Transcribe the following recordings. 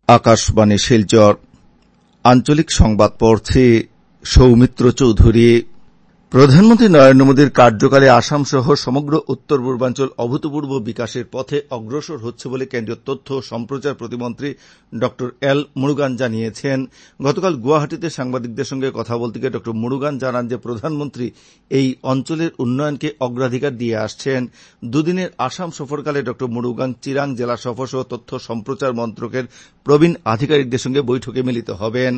আকাশবাণী শিলচর আঞ্চলিক সংবাদ পড়ছি সৌমিত্র চৌধুরী। প্রধানমন্ত্রী নরেন্দ্র মোদীর কার্যকালে আসাম সহ সমগ্র উত্তর পূর্বাঞ্চল অভূতপূর্ব বিকাশের পথে অগ্রসর হচ্ছে বলে কেন্দ্রীয় তথ্য ও সম্প্রচার প্রতিমন্ত্রী ড এল মুরুগান জানিয়েছেন। গতকাল গুয়াহাটিতে সাংবাদিকদের সঙ্গে কথা বলতে গিয়ে ড মুরুগান জানান যে প্রধানমন্ত্রী এই অঞ্চলের উন্নয়নকে অগ্রাধিকার দিয়ে আসছেন। দুদিনের আসাম সফরকালে ড মুরুগান চিরাং জেলা সফর সহ তথ্য সম্প্রচার মন্ত্রকের প্রবীণ আধিকারিকদের সঙ্গে বৈঠকে মিলিত হবেন।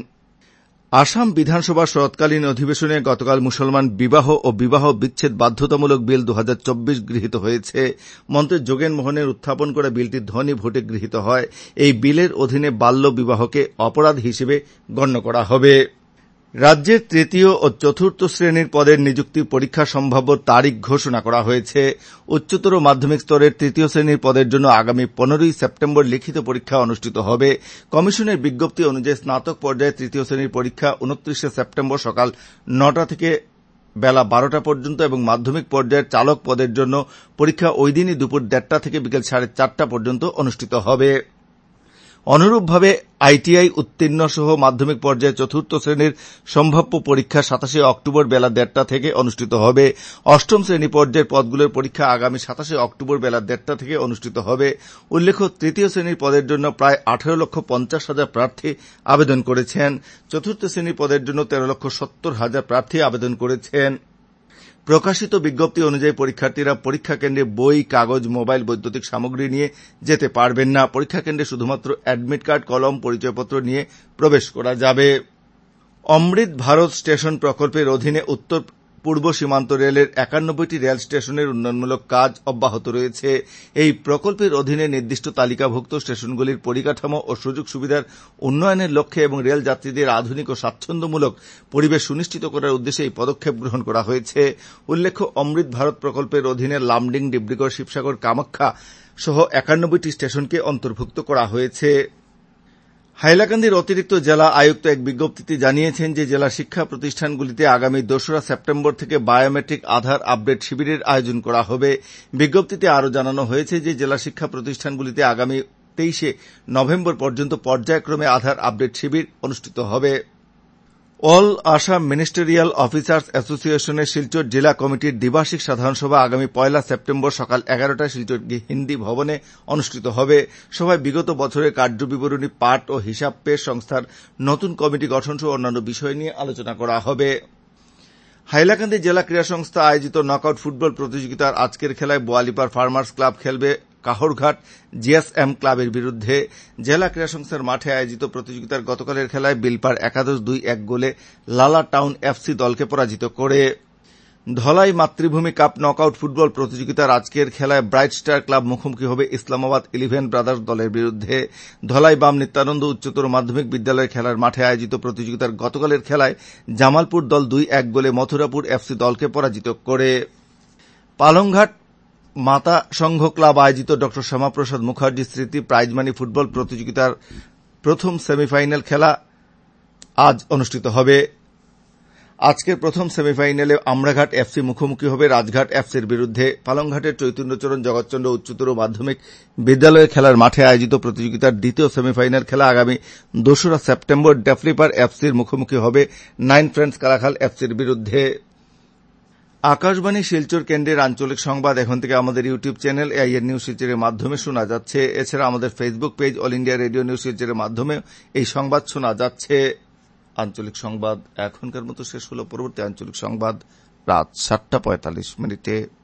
আসাম বিধানসভার শরৎকালীন অধিবেশনে গতকাল মুসলমান বিবাহ ও বিবাহ বিচ্ছেদ বাধ্যতামূলক বিল 2024 গৃহীত হয়েছে। মন্ত্রী যোগেন মোহনের উত্থাপন করা বিলটি ধ্বনি ভোটে গৃহীত হয়। এই বিলের অধীনে বাল্য বিবাহকে অপরাধ হিসেবে গণ্য করা হবে। রাজ্যের তৃতীয় ও চতুর্থ শ্রেণীর পদের নিযুক্তি পরীক্ষা সম্ভাব্য তারিখ ঘোষণা করা হয়েছে। উচ্চতর মাধ্যমিক স্তরের তৃতীয় শ্রেণীর পদের জন্য আগামী 15 সেপ্টেম্বর লিখিত পরীক্ষা অনুষ্ঠিত হবে। কমিশনের বিজ্ঞপ্তি অনুযায়ী স্নাতক পর্যায়ে তৃতীয় শ্রেণীর পরীক্ষা 29 সেপ্টেম্বর সকাল 9টা থেকে বেলা 12টা পর্যন্ত এবং মাধ্যমিক পর্যায়ের চালক পদের জন্য পরীক্ষা ওই দিনই দুপুর 1:30 থেকে বিকেল 4:30 পর্যন্ত অনুষ্ঠিত হবে। অনুরূপভাবে আইটিআই উত্তীর্ণ সহ মাধ্যমিক পর্যায়ে চতুর্থ শ্রেণীর সম্ভাব্য পরীক্ষা 27 অক্টোবর বেলা 1:30 থেকে অনুষ্ঠিত হবে। অষ্টম শ্রেণী পর্যায়ের পদগুলোর পরীক্ষা আগামী 27 অক্টোবর বেলা 1:30 থেকে অনুষ্ঠিত হবে। উল্লেখ্য, তৃতীয় শ্রেণীর পদের জন্য প্রায় 18,50,000 প্রার্থী আবেদন করেছেন। চতুর্থ শ্রেণীর পদের জন্য 13,70,000 প্রার্থী আবেদন করেছেন। প্রকাশিত বিজ্ঞপ্তি অনুযায়ী পরীক্ষার্থীরা পরীক্ষা কেন্দ্রে বই, কাগজ, মোবাইল, বৈদ্যুতিক সামগ্রী নিয়ে যেতে পারবেন না। পরীক্ষা কেন্দ্রে শুধুমাত্র অ্যাডমিট কার্ড, কলম, পরিচয়পত্র নিয়ে প্রবেশ করা যাবে। অমৃত ভারত স্টেশন প্রকল্পের অধীনে উত্তর পূর্ব সীমান্ত রেলের 91টি রেল স্টেশনের উন্নয়নমূলক কাজ অব্যাহত রয়েছে। এই প্রকল্পের অধীনে নির্দিষ্ট তালিকাভুক্ত স্টেশনগুলির পরিকাঠামো ও সুযোগ সুবিধার উন্নয়নের লক্ষ্যে এবং রেল যাত্রীদের আধুনিক ও স্বাচ্ছন্দ্যমূলক পরিবেশ সুনিশ্চিত করার উদ্দেশ্যে এই পদক্ষেপ গ্রহণ করা হয়েছে। উল্লেখ্য, অমৃত ভারত প্রকল্পের অধীনে লামডিং, ডিব্রুগড়, শিবসাগর, কামাখ্যা সহ 91টি স্টেশনকে অন্তর্ভুক্ত করা হয়েছে। হাইলাকান্দির অতিরিক্ত জেলা আয়ুক্ত এক বিজ্ঞপ্তিতে জানিয়েছেন যে জেলা শিক্ষা প্রতিষ্ঠানগুলিতে আগামী 2রা সেপ্টেম্বর থেকে বায়োমেট্রিক আধার আপডেট শিবিরের আয়োজন করা হবে। বিজ্ঞপ্তিতে আরও জানানো হয়েছে যে জেলা শিক্ষা প্রতিষ্ঠানগুলিতে আগামী 23 নভেম্বর পর্যন্ত পর্যায়ক্রমে আধার আপডেট শিবির অনুষ্ঠিত হবে। অল আসাম মিনিস্টেরিয়াল অফিসার্স অ্যাসোসিয়েশনের শিলচর জেলা কমিটির দ্বিবার্ষিক সাধারণ সভা আগামী 1 সেপ্টেম্বর সকাল 11টায় শিলচর হিন্দি ভবনে অনুষ্ঠিত হবে। সভায় বিগত বছরের কার্যবিবরণী পাঠ ও হিসাব পেশ, সংস্থার নতুন কমিটি গঠন সহ অন্যান্য বিষয় নিয়ে আলোচনা করা হবে। হাইলাকান্দি জেলা ক্রীড়া সংস্থা আয়োজিত নকআউট ফুটবল প্রতিযোগিতার আজকের খেলায় বোয়ালিপাড় ফার্মার্স ক্লাব খেলবে কাহরঘাট জিএসএম ক্লাবের বিরুদ্ধে। জেলা ক্রীড়া সংস্থার মাঠে আয়োজিত প্রতিযোগিতার গতকালের খেলায় বিলপাড় একাদশ 2-1 গোলে লালা টাউন এফসি দলকে পরাজিত করে। ধলাই মাতৃভূমি কাপ নকআউট ফুটবল প্রতিযোগিতার আজকের খেলায় ব্রাইট স্টার ক্লাব মুখোমুখি হবে ইসলামাবাদ 11 ব্রাদার্স দলের বিরুদ্ধে। ধলাই বাম নিত্যানন্দ উচ্চতর মাধ্যমিক বিদ্যালয়ের খেলার মাঠে আয়োজিত প্রতিযোগিতার গতকালের খেলায় জামালপুর দল 2-1 গোলে মথুরাপুর এফসি দলকে পরাজিত করে। পালংঘাট মাতা সংঘ ক্লাব আয়োজিত ড শ্যামাপ্রসাদ মুখার্জি স্মৃতি প্রাইজমানি ফুটবল প্রতিযোগিতার প্রথম সেমিফাইনাল খেলা আজ অনুষ্ঠিত হবে। আজকের প্রথম সেমিফাইনালে আমরাঘাট এফসি মুখোমুখি হবে রাজঘাট এফসির বিরুদ্ধে। পালংঘাটের চৈতন্যচরণ জগৎচন্দ্র উচ্চতর মাধ্যমিক বিদ্যালয়ের খেলার মাঠে আয়োজিত প্রতিযোগিতার দ্বিতীয় সেমিফাইনাল খেলা আগামী 2রা সেপ্টেম্বর ডেফলিপার এফসির মুখোমুখি হবে 9 ফ্রেন্ডস কালাখাল এফসির বিরুদ্ধে। আকাশবাণী শিলচর কেন্দ্রের আঞ্চলিক সংবাদ এখন থেকে আমাদের ইউটিউব চ্যানেল এআইআর নিউজ শিলচরের মাধ্যমে শোনা যাচ্ছে। এছাড়া আমাদের Facebook page all India radio news শিলচরের মাধ্যমে এই সংবাদ শোনা যাচ্ছে। আঞ্চলিক সংবাদ এখনকার মতো শেষ হল। পরবর্তী আঞ্চলিক সংবাদ রাত 7:45 মিনিটে।